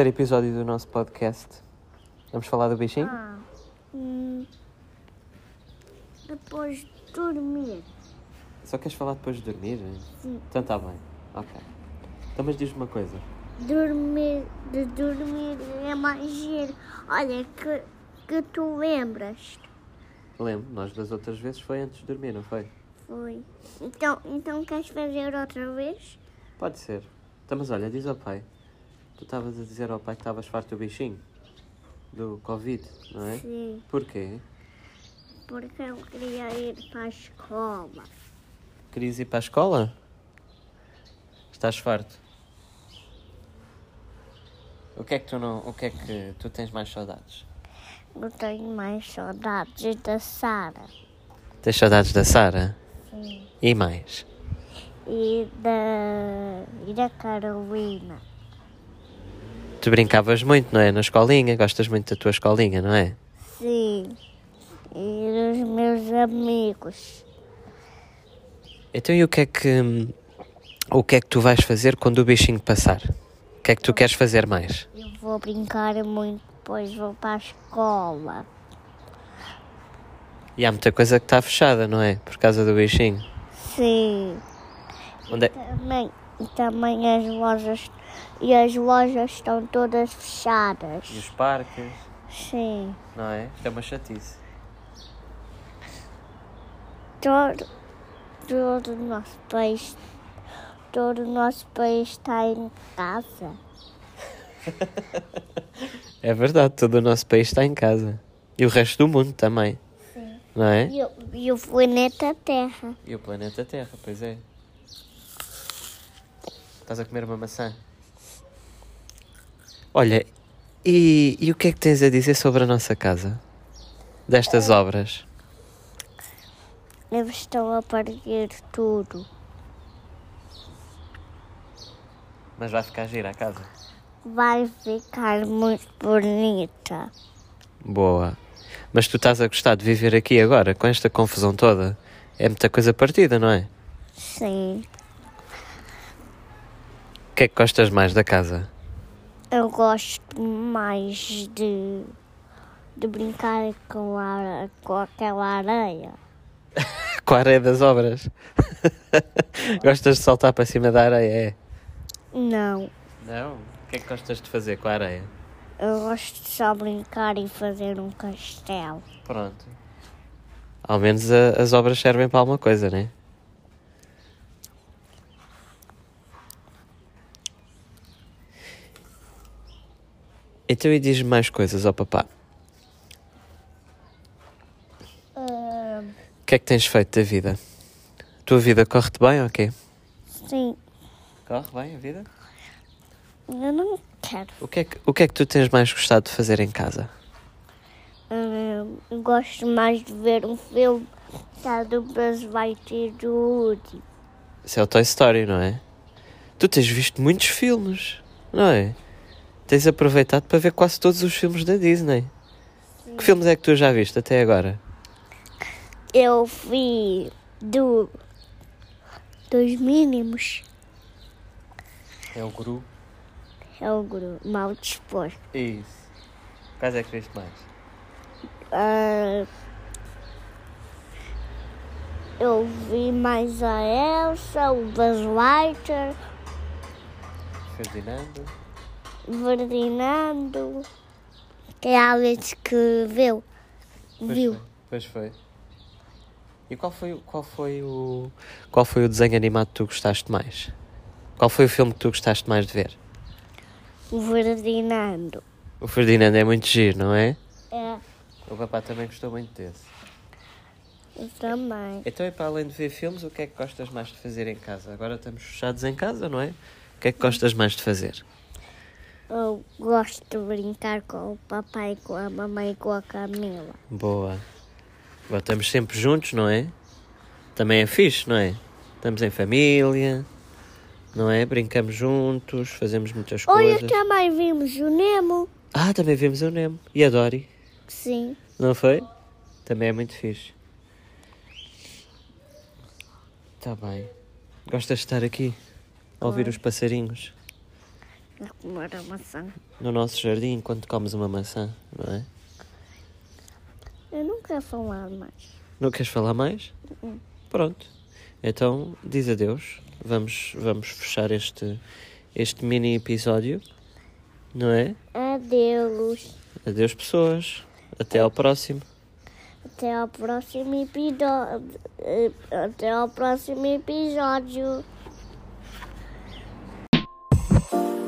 terceiro episódio do nosso podcast. Vamos falar do bichinho? Depois de dormir. Só queres falar depois de dormir? Sim. Então está bem. Ok. Então, mas diz-me uma coisa. Dormir é mais giro. Olha, que tu lembras. Lembro, nós das outras vezes foi antes de dormir, não foi? Foi. Então queres fazer outra vez? Pode ser. Então, mas olha, diz ao pai. Tu estavas a dizer ao pai que estavas farto do bichinho? Do Covid, não é? Sim. Porquê? Porque eu queria ir para a escola. Querias ir para a escola? Estás farto? O que é que tu tens mais saudades? Eu tenho mais saudades da Sara. Tens saudades da Sara? Sim. E mais? E da Carolina. Tu brincavas muito, não é? Na escolinha, gostas muito da tua escolinha, não é? Sim. E dos meus amigos. Então e o que é que tu vais fazer quando o bichinho passar? O que é que tu queres fazer mais? Eu vou brincar muito, depois vou para a escola. E há muita coisa que está fechada, não é? Por causa do bichinho. Sim. Onde é? Também as lojas estão todas fechadas. E os parques, Sim. não é? Isto é uma chatice. Todo o nosso país está em casa. É verdade, todo o nosso país está em casa. E o resto do mundo também. Sim. Não é? E o planeta Terra. E o planeta Terra, pois é. Estás a comer uma maçã? Olha, e o que é que tens a dizer sobre a nossa casa? Destas obras? Eles estão a perder tudo. Mas vai ficar gira a casa. Vai ficar muito bonita. Boa. Mas tu estás a gostar de viver aqui agora, com esta confusão toda? É muita coisa partida, não é? Sim. O que é que gostas mais da casa? Eu gosto mais de brincar com aquela areia. Com a areia das obras? Gostas de saltar para cima da areia, é? Não. Não? O que é que gostas de fazer com a areia? Eu gosto de só brincar e fazer um castelo. Pronto. Ao menos as obras servem para alguma coisa, não é? Então e diz-me mais coisas, ó papá. O que é que tens feito da vida? A tua vida corre-te bem ou quê? Sim. Corre bem a vida? Eu não quero. O que é que tu tens mais gostado de fazer em casa? Eu gosto mais de ver um filme do Buzz Lightyear e do Woody. Isso é o Toy Story, não é? Tu tens visto muitos filmes, não é? Tens aproveitado para ver quase todos os filmes da Disney. Sim. Que filmes é que tu já viste até agora? Eu vi dos Mínimos. É o Gru. É o grupo Mal Disposto. Isso. Quais é que viste mais? Eu vi mais a Elsa, o Buzz Lightyear, Ferdinando, que é a Alex que viu. Pois foi. E qual foi o desenho animado que tu gostaste mais? Qual foi o filme que tu gostaste mais de ver? O Ferdinando. O Ferdinando é muito giro, não é? É, O papá também gostou muito desse. eu também. Então, e para além de ver filmes, o que é que gostas mais de fazer em casa? Agora estamos fechados em casa, não é? O que é que gostas mais de fazer? Eu gosto de brincar com o papai, com a mamãe e com a Camila. Boa. Agora estamos sempre juntos, não é? Também é fixe, não é? Estamos em família, não é? Brincamos juntos, fazemos muitas Olha, coisas. também vimos o Nemo. Ah, também vimos o Nemo. E a Dory, Sim. não foi? Também é muito fixe. Está bem. Gostas de estar aqui? A ouvir os passarinhos? a comer a maçã. No nosso jardim, quando comes uma maçã, não é? Eu não quero falar mais. Não queres falar mais? Pronto. Então, diz adeus. Vamos fechar este mini episódio, não é? Adeus. Adeus, pessoas. Até ao próximo. Até ao próximo episódio. Até ao próximo episódio.